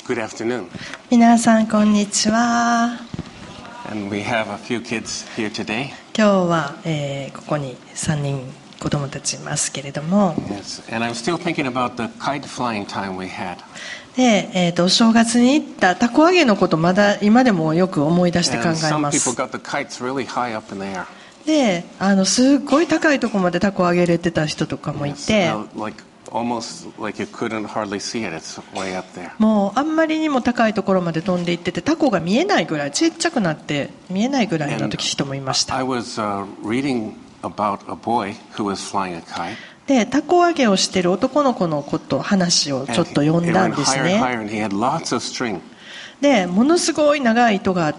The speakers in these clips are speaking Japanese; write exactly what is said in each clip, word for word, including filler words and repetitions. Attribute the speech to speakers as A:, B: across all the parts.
A: Good afternoon.
B: 皆さんこんにちは。
A: And we have a few kids here today.
B: 今日は、えー、ここにさんにん子供たちいますけれども、
A: Yes. And I'm still thinking about the kite flying time we had.
B: で、えー、とお正月に行ったたこ揚げのことまだ今でもよく思い出して考
A: And
B: え
A: some
B: ま
A: people
B: す。
A: got the kites really high up in the air.
B: で、あのすっごい高いところまでたこ揚げれてた人とかもい
A: Yes.
B: て、
A: Uh, like almost like you couldn't hardly see it. It's way up there.
B: もうあんまりにも高いところまで飛んでいってて、タコが見えないぐらいちっちゃくなって見えないぐらいの
A: And
B: 時人もいました。
A: I was uh, reading about a boy who was flying a kite.
B: で、たこ揚げをしてる男の子のこと話を
A: And
B: ちょっと読ん
A: it
B: だん
A: went
B: です
A: higher and
B: ね。
A: higher, and he had lots of string.
B: で、ものすごい長い糸があって、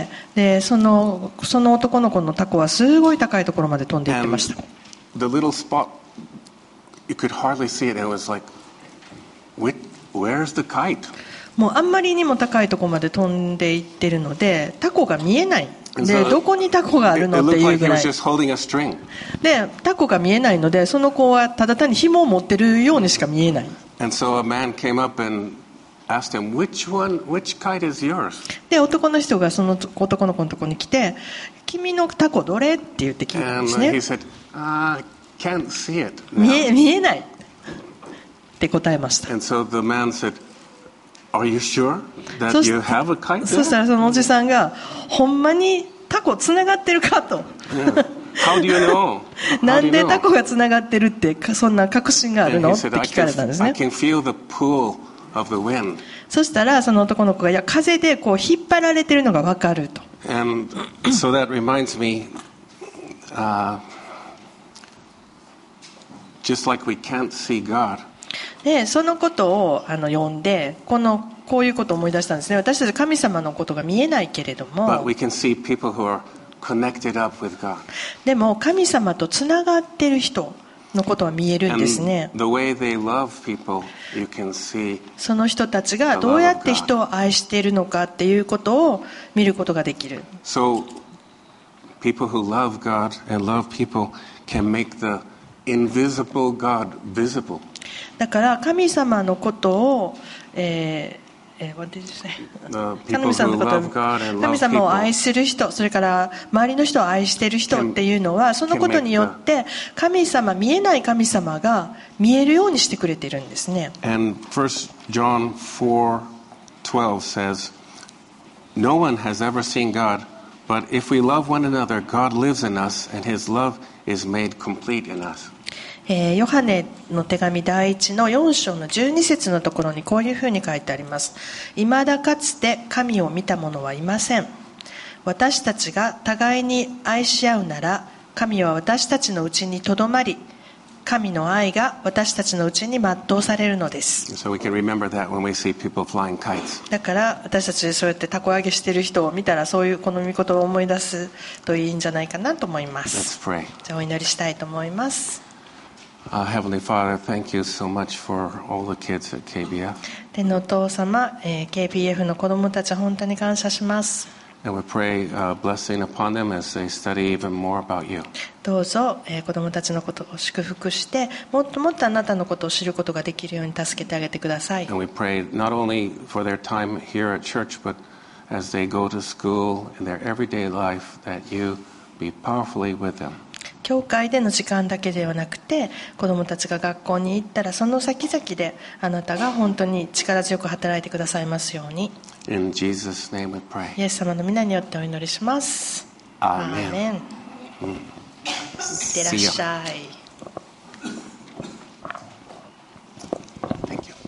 B: で、そのその男の子のタコはすごい高いところまで飛んでいって
A: And
B: ました。
A: the little spot, you could hardly see it. And it was like, "Which- where's the kite?"
B: もうあんまりにも高いところまで飛んでいってるので、タコが見えない。
A: And
B: で、
A: so
B: どこにタコがあ
A: It,
B: る
A: it
B: のって
A: looked
B: いう
A: like
B: ぐ
A: he
B: ら
A: was
B: い。
A: just holding a string.
B: で、タコが見えないので、その子はただ単に紐を持ってるようにしか見えない。
A: And so a man came up and asked him, "Which one, which kite is yours?"
B: で、男の人がその男の子のところに来て、君のタコどれって言って聞いたん
A: And
B: です
A: he
B: ね。
A: said, "I can't see it
B: 見え、
A: now."
B: 見えないって答えました。
A: And so the man said, "Are you sure that
B: そし
A: you have a kite
B: そした
A: there?"
B: らそのおじさんが、ほんまにタコつながってるかと。
A: Yeah. How do you know?
B: な
A: How do
B: ん
A: you
B: で
A: know?
B: タコがつながってるってかそんな確信がある
A: And
B: の
A: he
B: って
A: said, "I
B: 聞かれたん
A: can,
B: です
A: I
B: ね。
A: can feel the pull of the wind."
B: そしたらその男の子が、いや風でこう引っ張られてるのが分かると。
A: And so that reminds me, uh, just like we can't see God,
B: でそのことをあの読んでこのこういうことを思い出したんですね。私たち神様のことが見えないけれど
A: but
B: も、
A: we can see people who are connected up with God.
B: でも神様とつながってる人のことは見えるん
A: And
B: ですね。
A: the way they love people, you can see.
B: その人たちがどうやって人を愛しているのかっていうことを見ることができる。
A: So people who love God and love people can make the invisible God visible.
B: だから神様のことを、えーえー、what did you say?
A: The
B: 神
A: people
B: 様
A: who
B: のこと
A: love God and
B: 神
A: love
B: 様を愛
A: people
B: する人、それから周りの人を愛している人っていうのは、そのことによって神様、見えない神様が見えるようにしてくれてるんですね。
A: And First John four twelve says, "No one has ever seen God, but if we love one another, God lives in us, and His love is made complete in us."
B: えーヨハネの手紙第一のよん章のじゅうに節のところにこういうふうに書いてあります。未だかつて神を見た者はいません。私たちが互いに愛し合うなら、神は私たちのうちにとどまり、神の愛が私たちのうちに全うされるのです。
A: So we can remember that when we see people flying kites.
B: だから私たちそうやってたこ揚げしてる人を見たら、そういうこの御言葉を思い出すといいんじゃないかなと思いま
A: Let's
B: す。
A: pray.
B: じゃあお祈りしたいと思います。
A: Uh, Heavenly Father, thank you so much for all the kids at K B F.
B: 天のお父様、えー、ケーピーエフ の子どもたち本当に感謝します。
A: And we pray uh, blessing upon them as they study even more about you.
B: どうぞ、えー、子どもたちのことを祝福して、もっともっとあなたのことを知ることができるように助けてあげてください。
A: And we pray not only for their time here at church, but as they go to school in their everyday life, that you be powerfully with them.
B: 教会での時間だけではなくて、子どもたちが学校に行ったらその先々であなたが本当に力強く働いてくださいますように。
A: In Jesus' name we pray.
B: イエス様の皆によってお祈りします。アー
A: Amen.
B: メン。いってらっしゃい。
A: Thank you.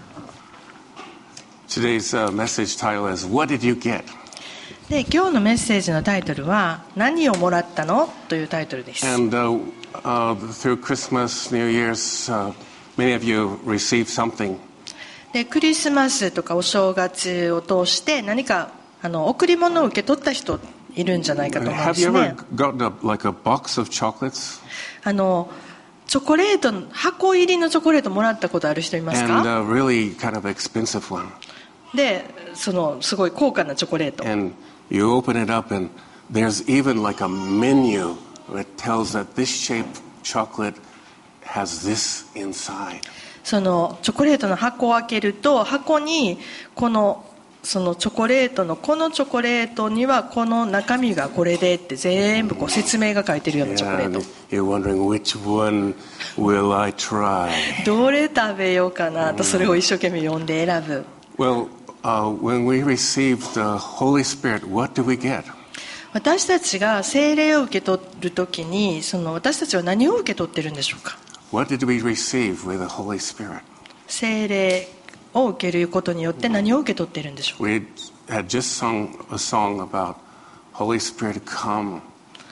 A: Today's uh, message title is, "What did you get?"
B: で、今日のメッセージのタイトルは何をもらったのというタイトルです。
A: And uh, uh, through Christmas, New Year's, uh, many of you received something.
B: で、クリスマスとかお正月を通して何かあの贈り物を受け取った人いるんじゃないかと思うんで
A: Have
B: す
A: you
B: ね
A: ever。gotten a, like a box of chocolates?
B: あのチョコレート、箱入りのチョコレートもらったことある人います
A: And
B: か？
A: a really kind of expensive one.
B: で、そのすごい高価なチョコレート。
A: And you open it up and there's even like a menu that tells that this shape chocolate has this inside.
B: そのチョコレートの箱を開けると、箱にこのそのチョコレートのこのチョコレートにはこの中身がこれでって全部こう説明が書いてるようなチョコレー
A: Yeah,
B: ト。
A: and you're wondering which one will I try?
B: どれ食べようかなと、それを一生懸命読んで選ぶ。
A: Well, uh, when we receive the Holy Spirit, what do we get?
B: 私たちが聖霊を受け取るときに、その私たちは何を受け取ってるんでしょうか。
A: What did we receive with the Holy Spirit?
B: 聖霊を受けることによって何を受け取っているんでしょうか。
A: We had just sung a song about Holy Spirit, come,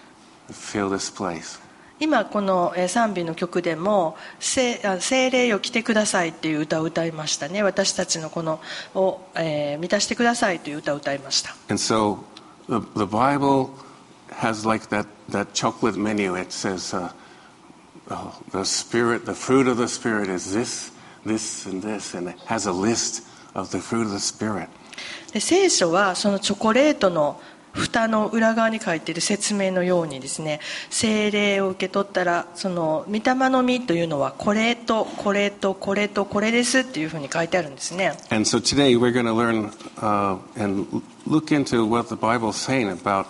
A: fill this place.
B: 今このえー賛美の曲でも聖あ聖霊よ来てくださいっていう歌を歌いましたね。私たちのこのを、えー満たしてくださいという歌を歌いました。
A: And so the, the Bible has like that, that chocolate menu. It says uh, oh, the Spirit, the fruit of the Spirit is this, this, and this, and it has a list of the fruit of the Spirit.
B: で聖書はそのチョコレートの蓋の裏側に書いている説明のようにですね、聖霊を受け取ったらその御霊の実というのはこれとこれとこれとこれですっていうふうに書いてあるんですね。
A: And so today we're going to learn uh, and look into what the Bible is saying about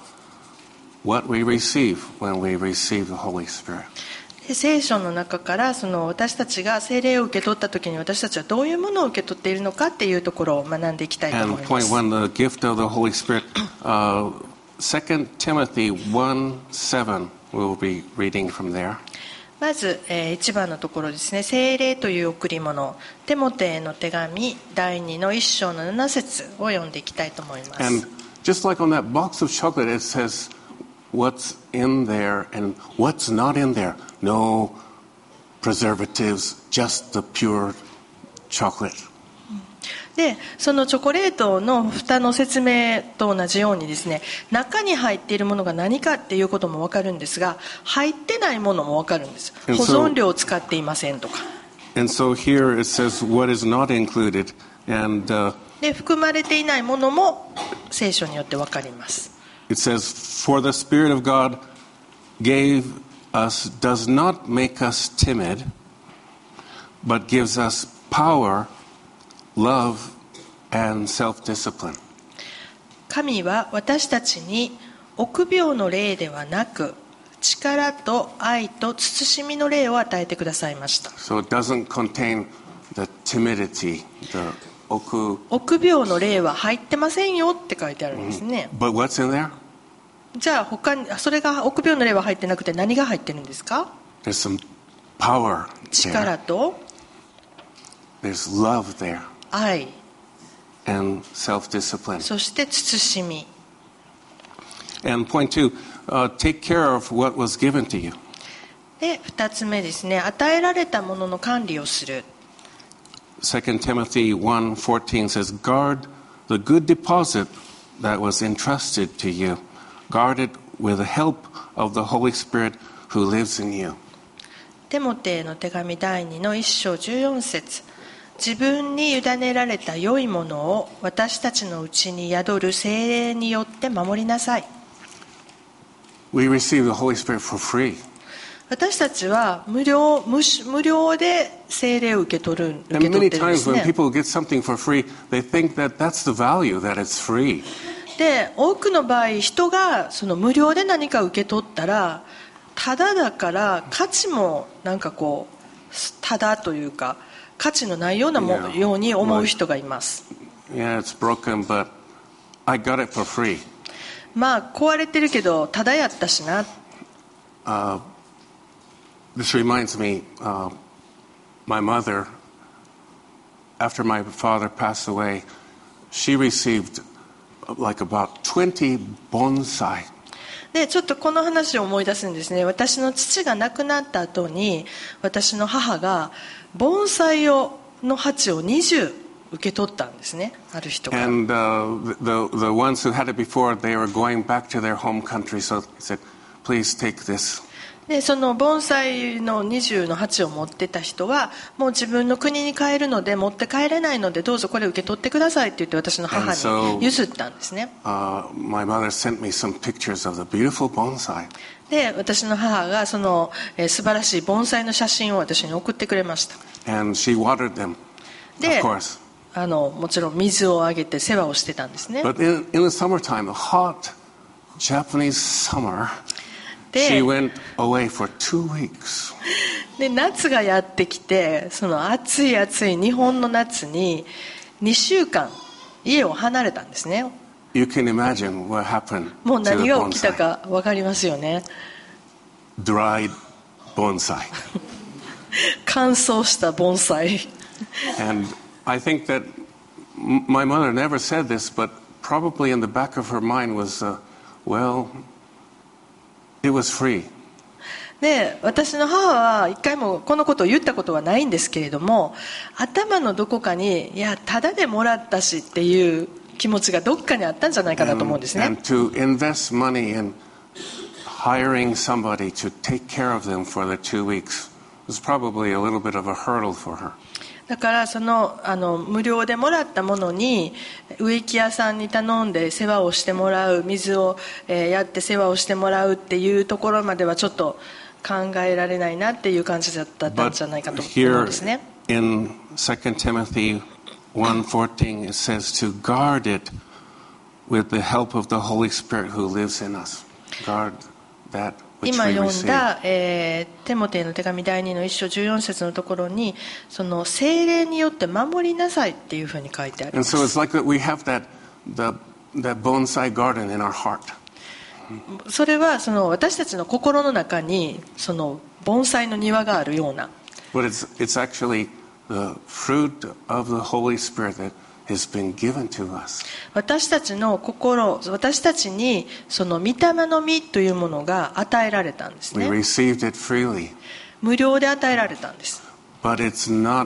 A: what we receive when we receive the Holy Spirit.
B: で聖書の中からその私たちが聖霊を受け取った時に私たちはどういうものを受け取っているのかっていうところを学んでいきたいと
A: And
B: 思いま
A: point
B: す。
A: one, the gift of the Holy Spirit. Uh, Second Timothy one seven, we'll be reading from there.
B: まず、えー、いちばんのところですね。聖霊という贈り物、テモテへの手紙だいにのいっ章のなな節を読んでいきたいと思います。
A: And just like on that box of chocolate, it says what's in there and what's not in there. No preservatives, just the pure chocolate.
B: でそのチョコレートの蓋の説明と同じようにですね、中に入っているものが何かっていうことも分かるんですが、入ってないものも分かるんです。
A: And
B: 保
A: so-
B: 存料を使っていませんとか
A: And so here it says what is not included. And uh,
B: で含まれていないものも聖書によって分かります。
A: it says, for the Spirit of God gave us, does not make us timid, but gives us power, love, and self-discipline.
B: 神は私たちに臆病の霊ではなく力と愛と慎みの霊を与えてくださいました。
A: So it doesn't contain the timidity, the oku.
B: 臆病の霊は入ってませんよって書いてあるんですね。
A: But what's in there?
B: じゃあ他にそれが臆病の霊は入ってなくて何が入ってるんですか。
A: There's some power
B: 力
A: there.
B: と
A: There's love there
B: 愛、
A: and self-discipline.
B: そして慎み。
A: And point two, uh, take care of what was given to you.
B: でふたつめですね、与えられたものの管理をする。
A: Second Timothy one fourteen says, guard the good deposit that was entrusted to you. Guard it with the help of the Holy Spirit who lives in you.
B: テモテへの手紙だいにのいっ章じゅうよん節、自分に委ねられた良いものを私たちのうちに宿る聖霊によって守りなさい。
A: We receive the Holy Spirit for free.
B: 私たちは無料、無し無料で聖霊を受け取る、受
A: And
B: け取
A: many
B: ってるんで
A: times
B: す
A: when
B: ね。
A: people get something for free, they think that that's the value, that it's free.
B: で多くの場合人がその無料で何か受け取ったらただだから価値もなんかこうただというか価値のないようなも
A: Yeah.
B: ように思う人がいます。
A: Yeah, it's broken, but I got it for free.
B: まあ壊れてるけどただやったしな。
A: Uh, this reminds me, uh, my mother, after my father passed away, she received like about twenty bonsai.
B: でちょっとこの話を思い出すんですね。私の父が亡くなった後に私の母が盆栽をの鉢をにじゅう受け取ったんですね、ある人が。
A: And uh, the, the ones who had it before, they were going back to their home country, so he said, please take this.
B: でその盆栽のにじゅうの鉢を持ってた人はもう自分の国に帰るので持って帰れないのでどうぞこれ受け取ってくださいって言って私の母に譲ったんですね。
A: Uh, my mother sent me some pictures of the beautiful bonsai.
B: で私の母がその、えー、素晴らしい盆栽の写真を私に送ってくれました。
A: And she watered them,
B: で
A: of course.
B: あのもちろん水をあげて世話をしてたんですね。
A: But in, in the summertime, the hot Japanese summer,
B: で
A: she went away for two weeks.
B: で夏がやってきてその暑い暑い日本の夏ににしゅうかん家を離れたんですね。
A: You can imagine what happened
B: もう
A: to the
B: 何が起きた
A: bonsai.
B: か分かりますよね。
A: Dried bonsai.
B: 乾燥した盆栽。
A: And I think that m- my mother never said this, but probably in the back of her mind was, uh, well, it was free.
B: で私の母は一回もこのことを言ったことはないんですけれども頭のどこかにいやただでもらったしっていう気持ちがどっかにあったんじゃないかなと思うんです
A: And,
B: ね。
A: and to invest money in hiring somebody to take care of them for the two weeks was probably a little bit of a hurdle for her.
B: だからそのあの無料でもらったものに植木屋さんに頼んで世話をしてもらう水を、えーやって世話をしてもらうっていうところまではちょっと考えられないなっていう感じだったん
A: But
B: じゃないかと思うん
A: here
B: ですね。
A: in Second Timothy one fourteen it says to guard it with the help of the Holy Spirit who lives in us. Guard that which
B: 今
A: we
B: 読ん
A: receive.
B: だ、えーテモテへの手紙だいにの一章じゅうよん節のところにその聖霊によって守りなさいっていうふうに書いてありま
A: And
B: す。
A: so it's like that we have that the that bonsai garden in our heart.
B: それはその私たちの心の中にその盆栽の庭があるような
A: But it's it's actually the fruit of the Holy Spirit that has been given to us.
B: 私たちの心私たちにその御霊の実というものが与えられたんです
A: We
B: ね。
A: received it freely,
B: 無料で与えられたんです。
A: but it's not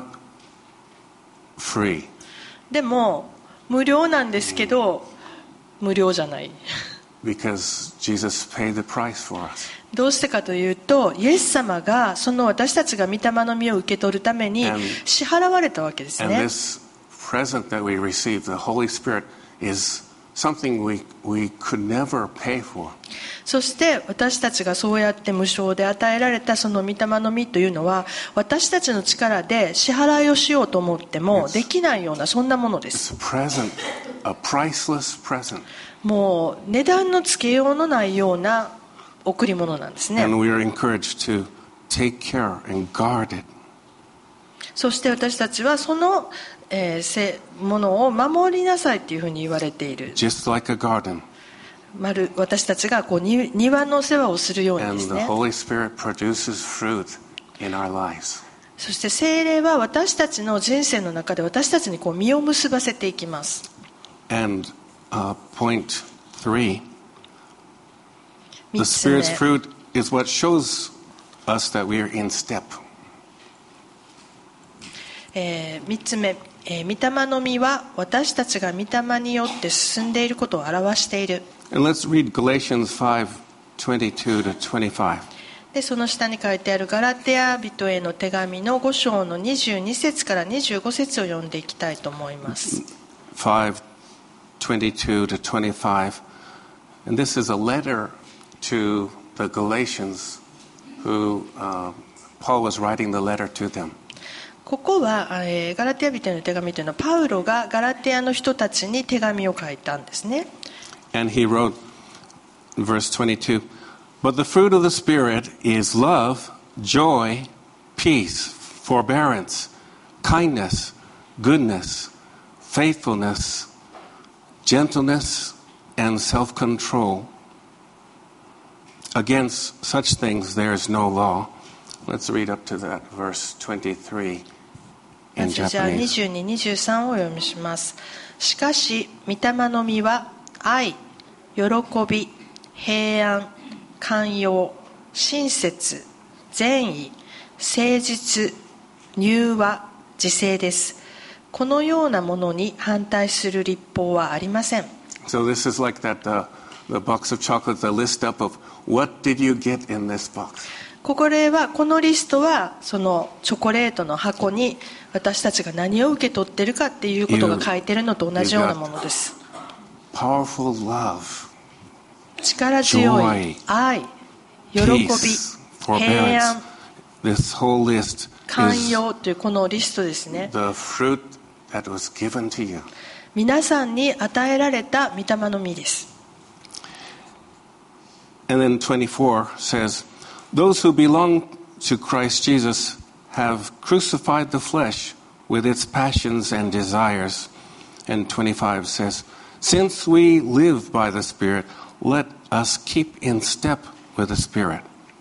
A: free.
B: でも無料なんですけど無料じゃない。
A: Because Jesus paid the price for us.
B: どうしてかというとイエス様がその私たちが御霊の実を受け取るために
A: And-
B: 支払われたわけです
A: And
B: ね。
A: this present that we receive, the Holy Spirit, is something we, we could never pay for.
B: そして私たちがそうやって無償で与えられたその御霊の実というのは私たちの力で支払いをしようと思ってもできないようなそんなものです。
A: It's a present, a priceless present.
B: もう値段のつけようのないような贈り物なんですね。
A: And we are encouraged to take care and guard it.
B: そして私たちはその、えーせものを守りなさいっていうふうに言われている。
A: Just like a garden.
B: まる私たちがこうに庭の世話をするようにで
A: And
B: す
A: the
B: ね。
A: Holy Spirit produces fruit in our lives.
B: そして聖霊は私たちの人生の中で私たちにこう実を結ばせていきます。
A: And uh, point three,
B: 三
A: the
B: つ目
A: Spirit's fruit is what shows us that we are in step.
B: えー、三つ目、えー、御霊の実は私たちが御霊によって進んでいることを表している。
A: And let's read Galatians five twenty-two to twenty-five.
B: でその下に書いてあるガラテヤ人への手紙のご章のにじゅうに節からにじゅうご節を読んでいきたいと思います。
A: five twenty-two to twenty-five. And this is a letter to the Galatians who uh, Paul was writing the letter to them.
B: ここは、えーガラテヤ人への手紙というのはパウロがガラテヤの人たちに手紙を書いたんですね。
A: And he wrote, verse twenty-two, but the fruit of the Spirit is love, joy, peace, forbearance, kindness, goodness, faithfulness, gentleness, and self-control. Against such things there is no law. Let's read up to that verse twenty-three
B: ま
A: in
B: ずじゃあ
A: Japanese.
B: にじゅうに、にじゅうさんをお読みします。しかし御霊の実は愛、喜び、平安、寛容、親切、善意、誠実、柔和、自制です。このようなものに反対する律法はありません。
A: So this is like that uh, the box of chocolates, the list up of what did you get in this box.
B: これはこのリストはそのチョコレートの箱に私たちが何を受け取っているかっていうことが書いているのと同じようなものです。
A: Powerful love,
B: 力強い愛、喜び、
A: peace,
B: 平安、
A: This whole list
B: 寛
A: is
B: 容というこのリストですね。
A: the fruit that was given to you.
B: 皆さんに与えられた御霊の実です。
A: And then twenty-four says, those who belong to Christ Jesus have crucified the flesh with its passions and desires. And twenty-five says, since we live by the Spirit, let us keep in step with the Spirit.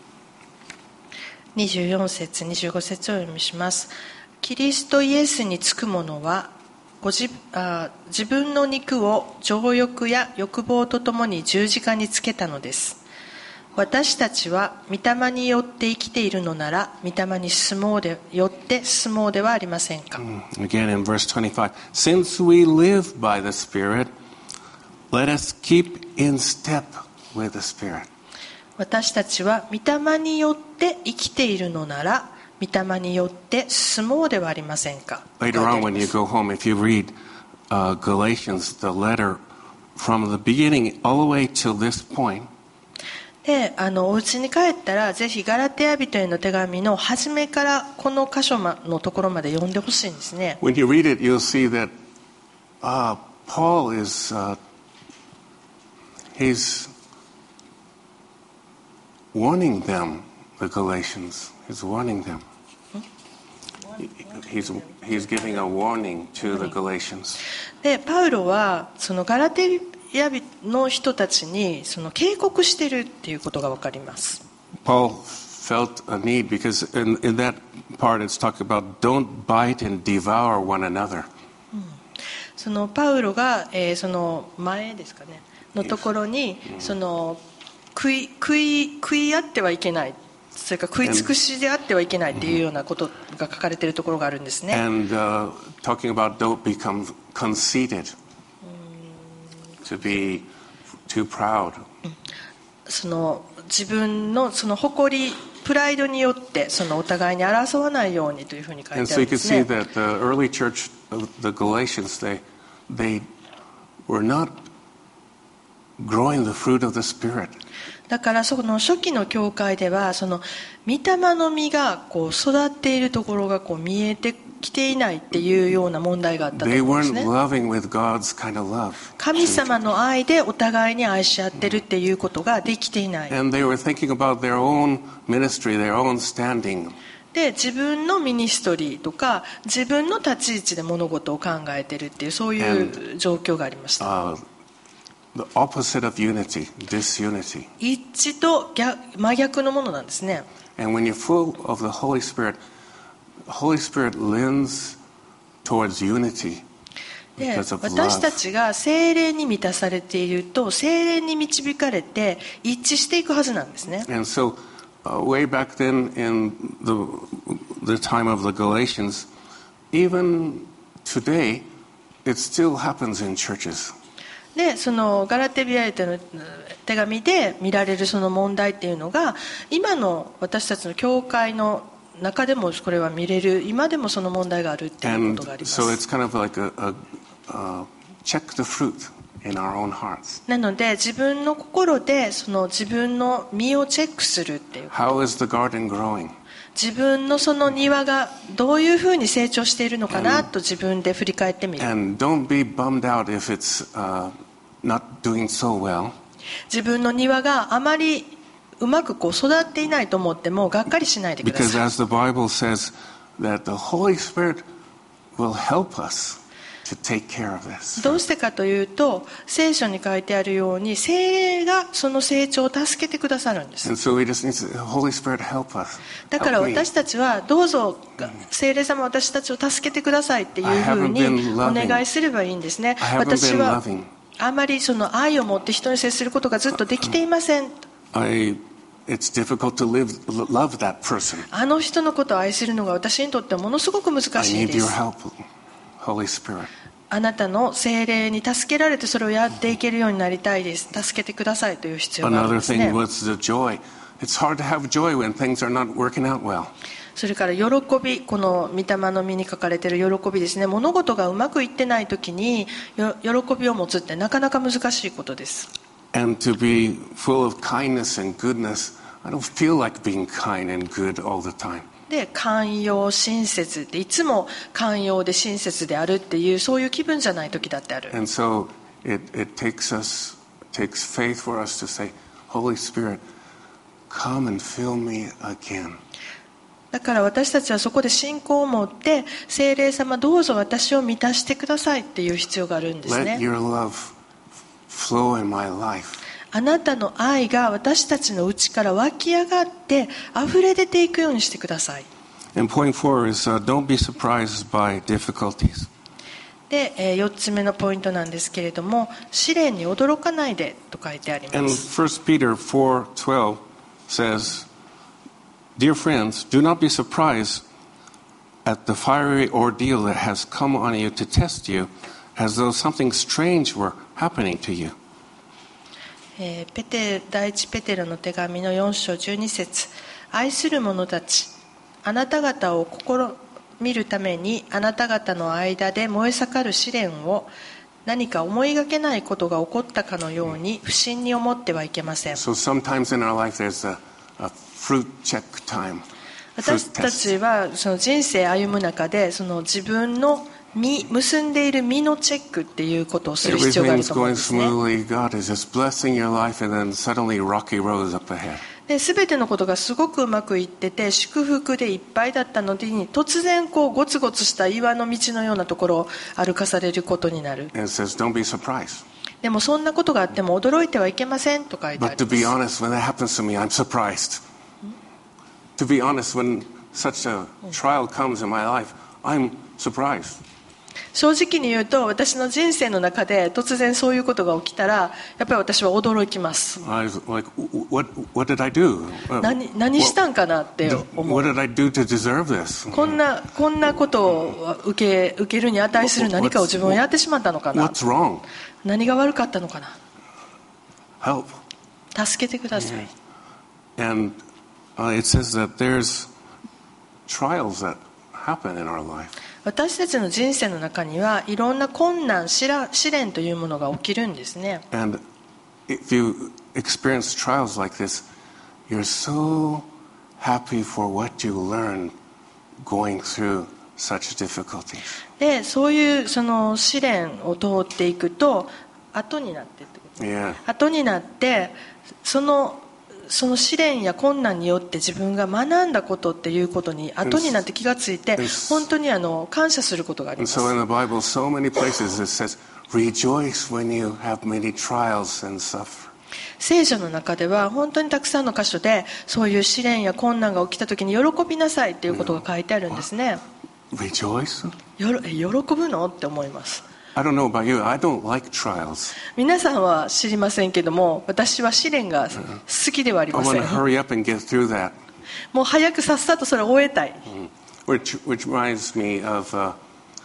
B: にじゅうよん節、にじゅうご節をお読みします。キリストイエスにつく者はご自, あ自分の肉を情欲や欲望とともに十字架につけたのです。私たちは御霊によって生きているのなら御霊に進もうでよって進もうではありませんか。
A: Again in verse twenty-five, since we live by the Spirit, let us keep in step with the Spirit.
B: 私たちは御霊によって生きているのなら御霊によって進もうではありませんか。
A: Later on when you go home, if you read uh, Galatians, the letter from the beginning all the way till this point,
B: で、あのお家に帰ったらぜひガラテヤ人への手紙の初めからこの箇所のところまで読んでほしいんですね。
A: when you read it, you'll see that uh, Paul is uh, he's warning them, the Galatians. He's warning them. He's, he's giving a warning to the Galatians.
B: で、パウロはそのガラテヤの人たちにその警告してるっていうことが分かります。
A: Paul felt a need because in, in that part it's talking about don't bite and devour one another.
B: そのパウロが、えー、その前ですかねのところにその食い食い食い合ってはいけない、それから食い尽くしであってはいけないっていうようなことが書かれているところがあるんですね。
A: And uh, talking about don't become conceited, to be too proud.
B: その自分のその誇りプライドによってそのお互いに争わないようにというふうに書い
A: And
B: てあ
A: so
B: る
A: you
B: ん
A: can
B: です
A: see
B: ね。
A: that the early church of the Galatians, they, they were not growing the fruit of the Spirit.
B: だからその初期の教会ではその御霊の実がこう育っているところがこう見えてきていないっていうような問題があったと
A: They
B: 思うんです
A: weren't
B: ね。
A: loving with God's kind of love.
B: 神様の愛でお互いに愛し合ってるっていうことができていない。
A: And they were thinking about their own ministry, their own standing.
B: で、自分のミニストリーとか自分の立ち位置で物事を考えてるっていうそういう状況がありました。
A: Uh, the opposite of unity, disunity.
B: 一致と逆真逆のものなんですね。
A: And when you're full of the Holy Spirit, the Holy Spirit lends towards unity
B: で
A: because of
B: 私た
A: love.
B: ちが聖霊に満たされていると聖霊に導かれて一致していくはずなんですね。
A: And so, uh, way back then in the the time of the Galatians, even today, it still happens in churches.
B: でそのガラテビア人の手紙で見られるその問題っていうのが今の私たちの教会の中でもこれは見れる、今でもその問題があるっていうこ
A: And
B: とがあります。
A: so it's kind of like a, a, uh, check the fruit in our own hearts.
B: なので自分の心でその自分の実をチェックするっていう、
A: How is the garden growing?
B: 自分のその庭がどういうふうに成長しているのかなと自分で振り返ってみる。
A: And don't be bummed out if it's uh, not doing so well.
B: 自分の庭があまりうまくこう育っていないと思ってもがっかりしないでくだ
A: Because
B: さい。
A: as the Bible says, that the Holy Spirit will help us to take care of this.
B: どうしてかというと聖書に書いてあるように聖霊がその成長を助けてくださるんです。
A: And so we just need to, Holy Spirit help us.
B: だから
A: Help me.
B: 私たちはどうぞ聖霊様私たちを助けてくださいっていうふうに
A: I haven't been loving.
B: お願いすればいいんですね。
A: I haven't
B: 私
A: been
B: は
A: loving.
B: あまりその愛を持って人に接することがずっとできていません。
A: I, it's difficult to live, love that person.
B: あの人のことを愛するのが私にとってものすごく難
A: I
B: しい
A: need
B: で
A: your
B: す。
A: help, Holy Spirit.
B: あなたの聖霊に助けられてそれをやっていけるようになりたいです。助けてくださいという必要があるん
A: Another
B: ですね。
A: thing was the joy. It's hard to have joy when things are not working out well.
B: それから喜び、この御霊の実に書かれている喜びですね。物事がうまくいってない時によ喜びを持つってなかなか難しいことです。
A: And to be full of kindness and goodness, I don't feel like being kind and good all the time.
B: で、寛容親切っていつも寛容で親切であるっていうそういう気分じゃない時だってある。
A: And so it, it takes us, takes faith for us to say, Holy Spirit, come and fill me again.
B: だから私たちはそこで信仰を持って聖霊様どうぞ私を満たしてくださいっていう必要があるんです
A: Let
B: ね。
A: your love flow in my life.
B: あなたの愛が私たちの内から湧き上がって溢れ出ていくようにしてください。
A: And point four is uh, don't be surprised by difficulties.
B: で、えー、よっつめのポイントなんですけれども、試練に驚かないでと書いてあり
A: And
B: ます。
A: First Peter four twelve says, Dear friends, do not be surprised at the fiery ordeal that has come on you to test you, as though something strange were happening to you.
B: えーペテ第一ペテロの手紙のよん章じゅうに節、愛する者たち、あなた方を試みるためにあなた方の間で燃え盛る試練を何か思いがけないことが起こったかのように不審に思ってはいけません。
A: So sometimes in our life there's a, a fruit check time.
B: 私
A: Fruit
B: た
A: test.
B: ちはその人生歩む中でその自分の実結んでいる実のチェックっていうことをする必要がある
A: Everything's
B: と思うん
A: going
B: ですね。
A: smoothly. God is just blessing your life, and then suddenly rocky roads up ahead.
B: で全てのことがすごくうまくいってて祝福でいっぱいだったのに突然こうゴツゴツした岩の道のようなところを歩かされることになる。
A: And it says, don't be surprised.
B: でもそんなことがあっても驚いてはいけませんと書いてあ
A: But
B: り
A: to be
B: ます。
A: honest, when that happens to me, I'm surprised. To be honest, when such a trial comes in my life, I'm surprised.
B: 正直に言うと私の人生の中で突然そういうことが起きたらやっぱり私は驚きます。
A: I was like, what, what did I do? Uh,
B: 何, 何したんかなって思
A: What
B: う。
A: did I do to deserve this?
B: こんなこんなことを受け受けるに値する何かを自分はやってしまったのかな。
A: What's wrong?
B: 何が悪かったのかな。
A: Help.
B: 助けてください。
A: And uh, it says that there's trials that happen in our life.
B: 私たちの人生の中にはいろんな困難、試練というものが起きるんですね。
A: And if you experience trials like this, you're so happy for what you learned going through such difficulties.
B: で、そういうその試練を通っていくと後になってってこと、
A: Yeah.
B: 後になってそのその試練や困難によって自分が学んだことっていうことに後になって気がついて本当にあの感謝することがありま
A: And
B: す。
A: so in the Bible, so many places it says, rejoice when you have many trials and suffer.
B: 聖書の中では本当にたくさんの箇所でそういう試練や困難が起きた時に喜びなさいっていうことが書いてあるんですね。
A: Rejoice?
B: よろえ喜ぶのって思います。
A: I don't know about you. I don't like trials.
B: 皆さんは知りませんけども私は試練が好きではあり
A: I
B: ませ
A: want
B: ん。
A: to hurry up and get through that.
B: もう早くさっさとそれを終えたい。
A: Which, which reminds me of uh,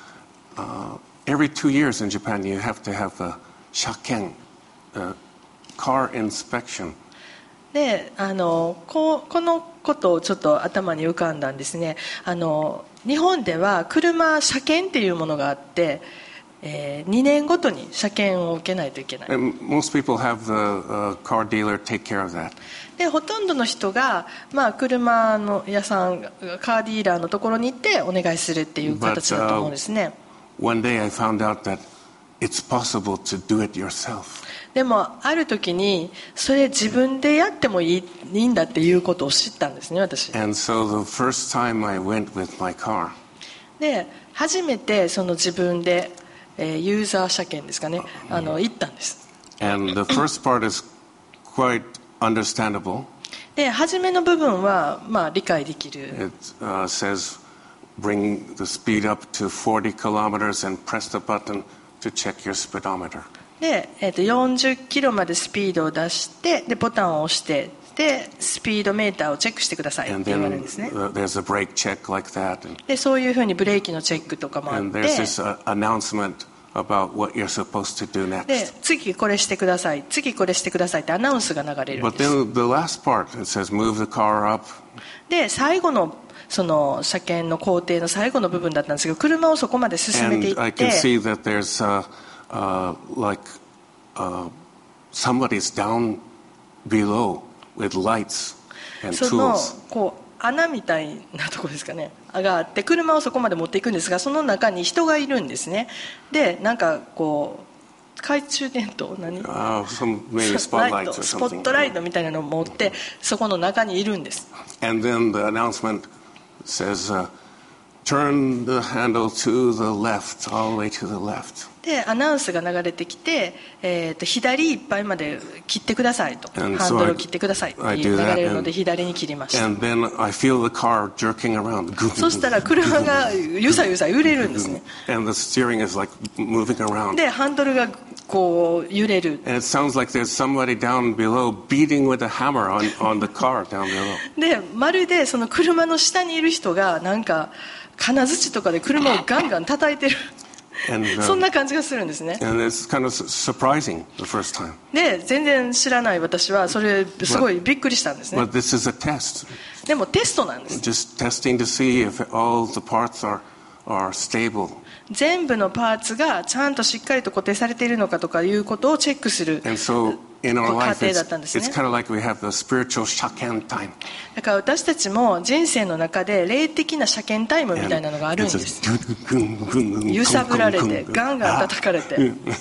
A: uh, every two years in Japan, you have to have a shaken, uh, car inspection.
B: であの こ, このことをちょっと頭に浮かんだんですね。あの日本では車車検っていうものがあって、えー、にねんごとに車検を受けないといけない。
A: And most people have the uh, car dealer take care of that.
B: でほとんどの人が、まあ、車の屋さんカーディーラーのところに行ってお願いするっていう形だと思うんですね。
A: One day I found out that it's possible to do it yourself.
B: でもある時にそれ自分でやってもいい、いいんだっていうことを知ったんですね私。
A: And so the first time I went with my car,
B: で初めてその自分で、えーユーザー車検ですかね、あの行ったんです。
A: and the first part is quite understandable.
B: で初めの部分は、まあ、理解できる。
A: It uh, says bring the speed up to forty kilometers and press the button to check your speedometer.
B: で、えー、とよんじゅっキロまでスピードを出してでボタンを押してでスピードメーターをチェックしてくださいっ
A: And
B: て言われ
A: then
B: るんですね。
A: uh, there's a brake check like that. And,
B: でそういうふうにブレーキのチェックとかもあっ
A: and
B: て
A: there's this uh, announcement about what you're supposed to do
B: で
A: next.
B: 次これしてください、次これしてくださいってアナウンスが流れるん
A: But
B: です。
A: then the last part, it says, move the car up.
B: で最後のその車検の工程の最後の部分だったんですけど、車をそこまで進めてい
A: And
B: っ
A: I
B: て
A: can see that there's uh, uh, like uh, somebody's down below with lights and
B: その
A: tools.
B: こう穴みたいなところですかねがあって、車をそこまで持っていくんですが、その中に人がいるんですね。でなんかこう懐中電灯何
A: Uh, some maybe
B: ライ
A: spotlights
B: ト
A: or
B: スポッ
A: something.
B: トライトみたいなのを持ってそこの中にいるんです。
A: And then the announcement says, uh, turn the handle to the left, all the way to the left.
B: でアナウンスが流れてきて、えー、と左いっぱいまで切ってくださいと、
A: And
B: ハン
A: so
B: ドル
A: I-
B: を切ってくださいって
A: I
B: い
A: do
B: う流
A: that
B: れるの
A: and-
B: で左に切りました。
A: And then I feel the car jerking around.
B: そしたら車がゆさゆさ揺れるんですね。
A: And the steering is like moving around.
B: でハンドルがこう揺れる。
A: And it sounds like there's somebody down below beating with a hammer on, on the car down below.
B: でまるでその車の下にいる人がなんか金槌とかで車をガンガン叩いてる
A: And, uh,
B: そんな感じがするんですね。
A: and it's kind of su- surprising the first time.
B: で全然知らない私はそれすごいびっくりしたんですね。
A: But this is a test.
B: でもテストなんです。
A: Just testing to see if all the parts are, are stable.
B: 全部のパーツがちゃんとしっかりと固定されているのかとかいうことをチェックする
A: And so in our
B: 過
A: life,
B: 程
A: it's,
B: だったんですね。
A: it's kind of like we have the spiritual shaken time.
B: だから私たちも人生の中で霊的な車検タイムみたいなのがあるん
A: And
B: で
A: it's
B: す。
A: just
B: 揺さぶられてガンガン叩かれて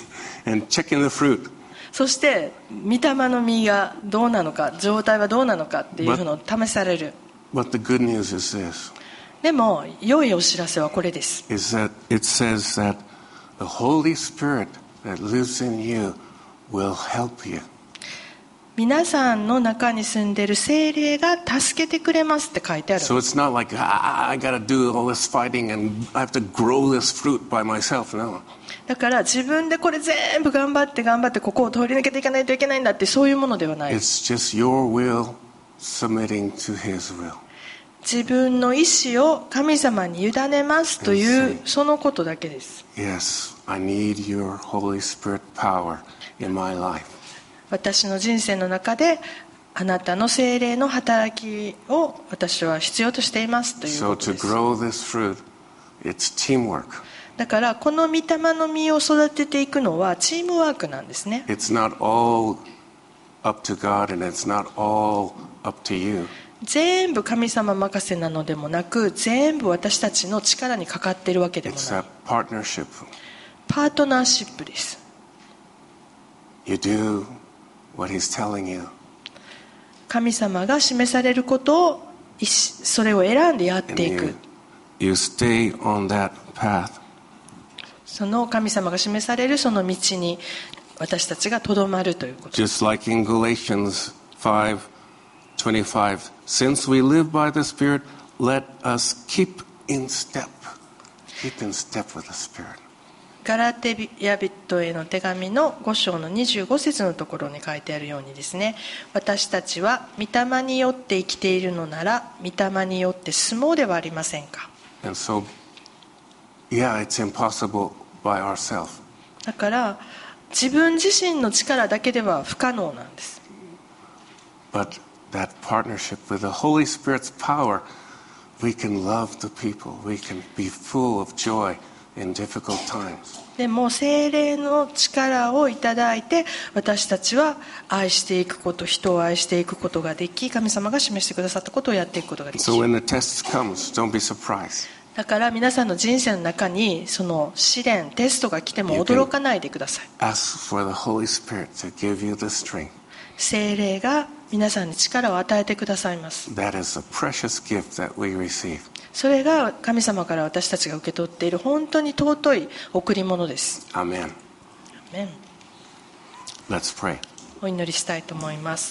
A: and checking the fruit.
B: そして御霊の実がどうなのか、状態はどうなのかっていうのを試される。
A: But the good news is this,
B: でも良いお知らせはこれです。
A: is that it says that the Holy Spirit that lives in you will help you.
B: 皆さんの中に住んでいる聖霊が助けてくれますって書いてある。
A: So it's not like, ah, I got to do all this fighting and I have to grow this fruit by myself. No.
B: だから自分でこれ全部頑張って頑張ってここを通り抜けていかないといけないんだってそういうものではない。
A: It's just your will submitting to His will.
B: 自分の意思を神様に委ねますというそのことだけです。
A: Yes, I need your Holy Spirit power in my life.
B: 私の人生の中であなたの聖霊の働きを私は必要としていますという
A: So
B: こと
A: to
B: です。
A: grow this fruit, it's teamwork.
B: だからこの御霊の実を育てていくのはチームワークなんですね。
A: It's not all up to God and it's not all up to you.
B: 全部神様任せなのでもなく、全部私たちの力にかかっているわけでも
A: It's
B: ない。
A: that partnership.
B: パートナーシップです。
A: You do what He's telling you.
B: 神様が示されることを一しそれを選んでやっ
A: And
B: ていく。
A: you, you stay on that path.
B: その神様が示されるその道に私たちがとどまるということ。
A: Just like in Galatians five twenty-five, since we live by the Spirit, let us keep in step. Keep in step with the Spirit.
B: ガラテヤ人への手紙のご章のにじゅうご節のところに書いてあるようにですね、私たちは御霊によって生きているのなら御霊によって住もうではありませんか。
A: And so, yeah, it's impossible by ourselves.
B: だから自分自身の力だけでは不可能なんです。
A: But that partnership with the Holy Spirit's power, we can love the people. We can be full of joy in difficult times.
B: でも聖霊の力をいただいて私たちは愛していくこと、人を愛していくことができ、神様が示してくださったことをやっていくことができ
A: So
B: る。
A: when the test comes, don't be surprised.
B: だから皆さんの人生の中にその試練、テストが来ても驚かないでください。
A: Ask for the Holy Spirit to give you the strength.
B: 聖霊が皆さんに力を与えてくださいます。
A: That is a precious gift that we receive.
B: それが神様から私たちが受け取っている本当に尊い贈り物です。
A: Amen.
B: アメン。
A: Let's pray.
B: お祈りしたいと思います。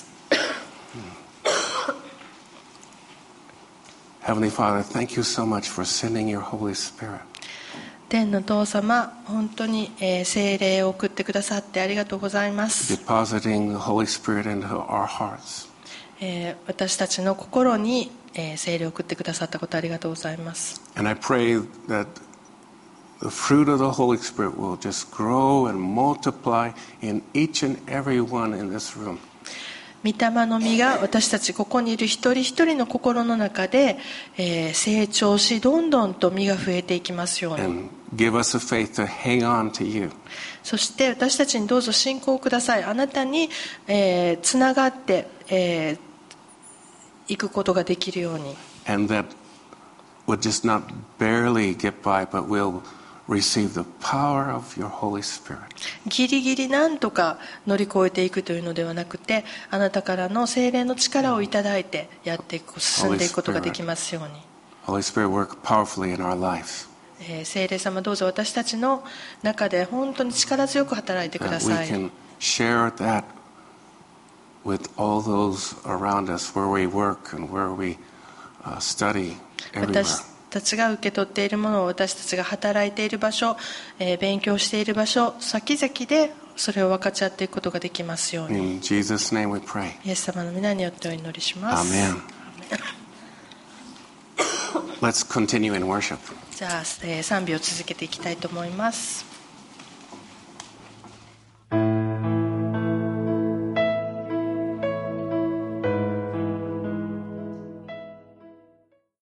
A: Heavenly Father, thank you so much for sending your Holy Spirit.
B: 天の父様、本当に、えー、聖霊を送ってくださってありがとうございます。
A: Depositing the Holy Spirit into our hearts.
B: えー私たちの心に、えー聖霊を送ってくださったことありがとうございます。
A: And I pray that the fruit of the Holy Spirit will just grow and multiply in each and every one in this room.
B: 御霊の実が私たちここにいる一人一人の心の中で、えー、成長し、どんどんと実が増えていきますように。
A: And give us a faith to hang on to you.
B: そして私たちにどうぞ信仰をください。あなたに、えー、つながって、えー、行くことができるように。
A: And that would just not barely get by, but we'll receive the power of your Holy Spirit.
B: ギリギリなんとか乗り越えていくというのではなくて、あなたからの聖霊の力をいただいてやっていく、進んでいくことができますように。
A: Holy Spirit, work powerfully in our lives.
B: えー、聖霊様どうぞ私たちの中で本当に力強く働いてくだ
A: That we
B: さい。
A: can share that with all those around us, where we work and where we uh, study, everywhere.
B: 私たちが受け取っているものを私たちが働いている場所、えー、勉強している場所、先々でそれを分かち合っていくことができますように。
A: In Jesus' name we pray.
B: イエス様の皆によってお祈りします。
A: Amen. Let's continue in worship.
B: じゃあ、えー賛美を続けていきたいと思います。